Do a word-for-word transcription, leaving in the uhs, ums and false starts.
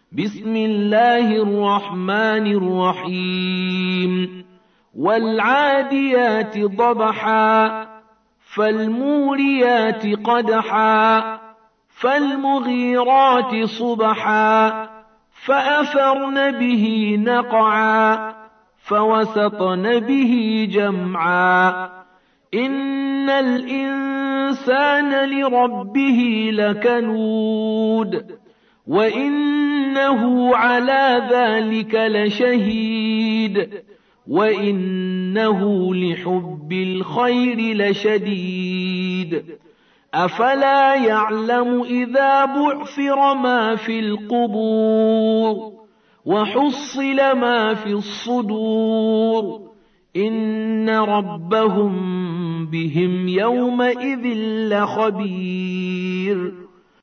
بسم الله الرحمن الرحيم والعاديات ضبحا فالموريات قدحا فالمغيرات صبحا فأثرن به نقعا فوسطن به جمعا إن الإنسان لربه لكنود وإنه على ذلك لشهيد وإنه لحب الخير لشديد أفلا يعلم إذا بعثر ما في القبور وحصل ما في الصدور إن ربهم بهم يومئذ لخبير